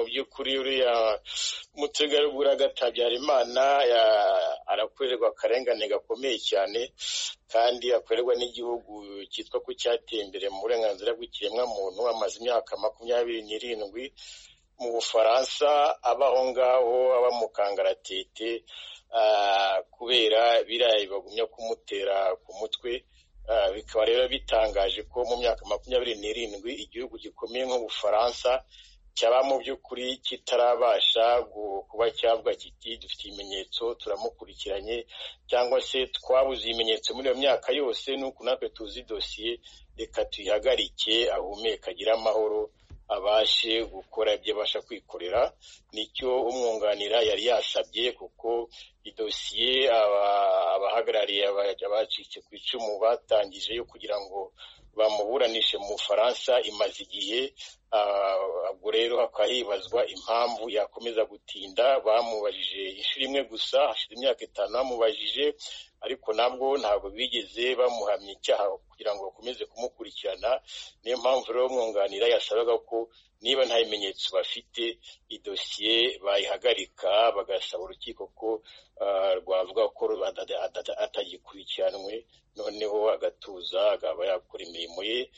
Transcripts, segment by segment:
by'ukuri uriya mutegarugori Habyarimana arakorerwa akarengane gakomeye cyane kandi akorerwa n'igihugu cyitwa ko cyateye imbere mu burenganzira bw'ikiremwamuntu. Amaze imyaka 27 mu Bufaransa, abaho ngaho aba mu kangaratete kubera birayi bagumya kumutera ku mutwe. Bikaba rero bitangaje ko mu myaka 27 igihugu gikomeye nk'Ubufaransa cyaba mu by'ukuri kitarabasha kuba cyavuga kiti dufite ibimenyetso turamukurikiranye, cyangwa se twabuze ibimenyetso muri iyo myaka yose, nuko natwe tuzi dosiye, reka tuyihagarike ahumeka agira amahoro abashe gukora ibyo abasha kwikorera. Nicyo umwunganira yari yasabye, kuko idosiye abahagarariye abacitse ku icumu batangije yo kugira ngo bamuburanishe mu Bufaransa imaze igihe. Ubwo rero hakaba hibazwa impamvu yakomeza gutinda. Bamubajije inshuro imwe gusa, hashize imyaka 5 bamubajije, ariko nabwo ntabwo bigeze bamuhamya icyaha kugira ngo bakomeze kumukurikirana. Niyo mpamvu rero umwunganira yasabaga ko niba nta bimenyetso bafite, idosiye bayihagarika, bagasaba urukiko ko rwavuga ko atagikurikiranwe, noneho agatuza akaba yakora imirimo ye.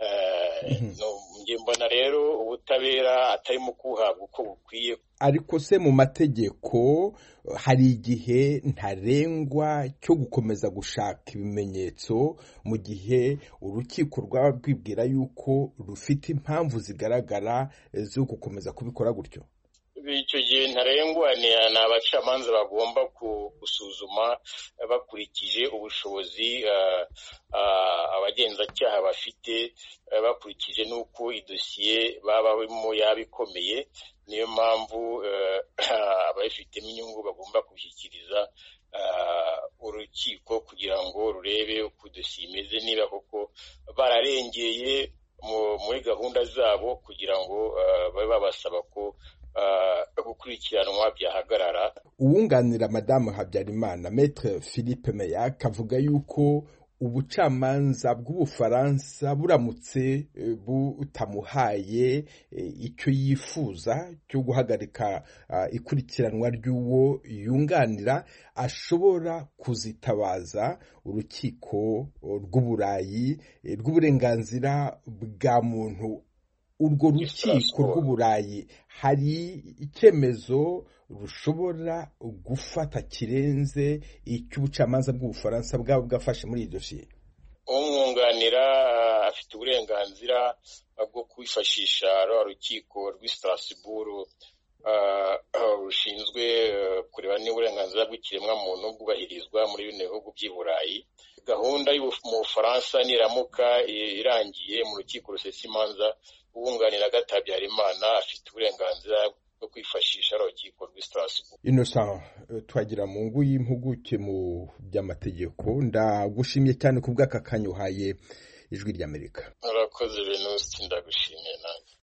Mbona rero ubutabera atarimo kuhabwa uko bukwiye. Ariko se mu mategeko hari igihe ntarengwa cyo gukomeza gushaka ibimenyetso mu gihe urukiko rwaba rwibwira yuko rufite impamvu zigaragara zo gukomeza kubikora gutyo? Icyo gihe ntarengwa ni abacamanza bagomba gusuzuma bakurikije ubushobozi abagenzacyaha bafite, bakurikije n'uko idosiye baba barimo yaba ikomeye. Niyo mpamvu ababifitemo inyungu bagomba kubishyikiriza urukiko kugira ngo rurebe uko dosiye imeze, niba koko bararengeye muri gahunda zabo, kugira ngo babe babasaba ko gukurikiranwa byahagarara. Uwunganira Madamu Habyarimana, Maître Philippe Meyac, avuga yuko ubucamanza bw'Ubufaransa buramutse butamuhaye icyo yifuza cyo guhagarika ikurikiranwa ry'uwo yunganira, ashobora kuzitabaza urukiko rw'Uburayi rw'uburenganzira bwa muntu. Urwo rukiko rw'Uburayi hari icyemezo rushobora gufata kirenze icy'ubucamanza bw'Ubufaransa bwaba bwafashe muri iyi dosiye? Umwunganira afite uburenganzira bwo kwifashisha urukiko rw'i Strasbourg rushinzwe kureba niba uburenganzira bw'ikiremwamuntu bwubahirizwa muri bino bihugu by'i Burayi. Gahunda mu Bufaransa niramuka irangiye mu rukiko rusesa imanza, uwunganira Habyarimana afite uburenganzira bwo kwifashisha urukiko rw'i Strasbourg. Innocent Twagiramungu, y'impuguke mu by'amategeko, ndagushimiye cyane ku bw'aka kanya uhaye Ijwi ry'Amerika. Urakoze Venuste, ndagushimiye nanjye.